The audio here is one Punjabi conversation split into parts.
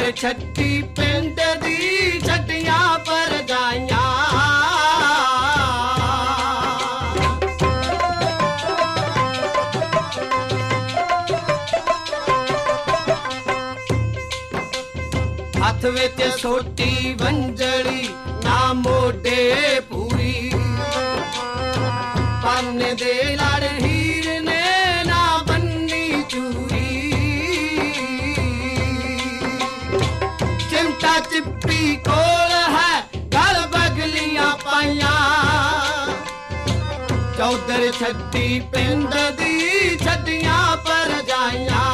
ਚੌਧਰ ਛੱਟੀ ਪਿੰਡ ਦੀ ਛੱਡੀਆਂ ਪਰਜਾਈਆਂ ਹੱਥ ਵਿੱਚ ਛੋਟੀ ਵੰਜਲੀ ਨਾ ਮੋਢੇ ਪੂਰੀ ਪੰਨ ਦੇ ਲੜ ਹੀਰ ਨੇ ਨਾ ਬੰਨੀ ਚੂਰੀ ਚਿਮਟਾ ਚਿੱਪੀ ਕੋਲ ਹੈ ਗਲ ਬਗਲੀਆਂ ਪਾਈਆਂ ਚੌਧਰ ਛੱਟੀ ਪਿੰਡ ਦੀ ਛੱਡੀਆਂ ਪਰਜਾਈਆਂ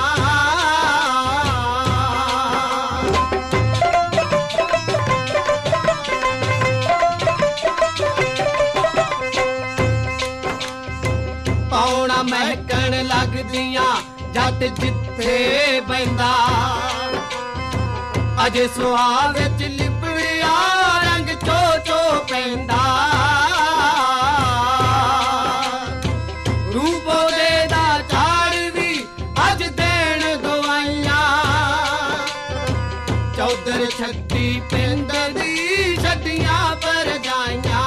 ਮਹਿਕਣ ਲੱਗਦੀਆਂ ਜੱਟ ਜਿੱਥੇ ਬੈਂਦਾ ਅਜੇ ਸੁਆਹ ਵਿੱਚ ਲਿਬੜਿਆ ਰੰਗ ਚੋ ਚੋ ਪੈਂਦਾ ਰੂਪ ਉਹਦੇ ਦਾ ਝਾੜ ਵੀ ਅੱਜ ਦੇਣ ਦਵਾਈਆਂ ਚੌਧਰ ਛੱਟੀ ਪਿੰਡ ਦੀ ਛੱਡੀਆਂ ਪਰਜਾਈਆਂ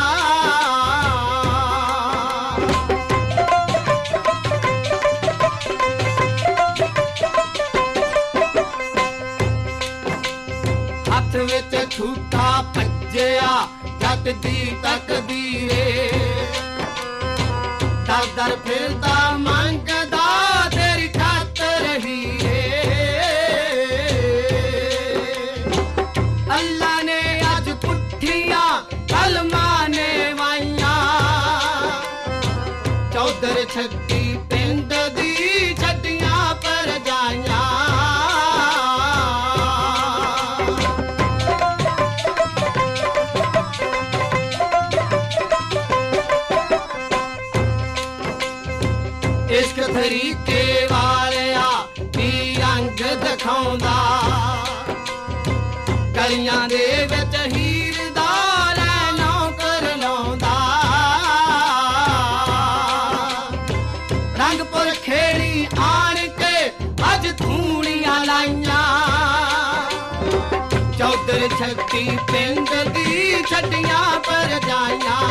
ਹੱਥ ਵਿੱਚ ਠੂਠਾ ਭੱਜਿਆ ਜੱਟ ਦੀ ਤਕਦੀਰੇ ਦਰ ਦਰ ਫਿਰਦਾ ਮੰਗਦਾ ਤੇਰੀ ਖਾਤਰ ਹੀਰੇ ਅੱਲਾ ਨੇ ਅੱਜ ਪੁੱਠੀਆਂ ਕਲਮਾਂ ਨੇ ਵਾਈਆਂ ਚੌਧਰ ਛੱਟੀ ਪਿੰਡ ਦੀ ਛੱਡੀਆਂ ਪਰਜਾਈਆਂ ਇਸ਼ਕ ਤਰੀਕੇ ਵਾਲਿਆ ਕੀ ਰੰਗ ਦਿਖਾਉਂਦਾ ਗਲੀਆਂ ਦੇ ਵਿੱਚ ਹੀਰ ਦਾ ਲੈ ਨੌਕਰ ਲਾਉਂਦਾ ਰੰਗਪੁਰ ਖੇੜੀ ਆਣ ਕੇ ਅੱਜ ਧੂਣੀਆਂ ਲਾਈਆਂ ਚੌਧਰ ਛੱਟੀ ਪਿੰਡ ਦੀ ਛੱਡੀਆਂ ਪਰਜਾਈਆਂ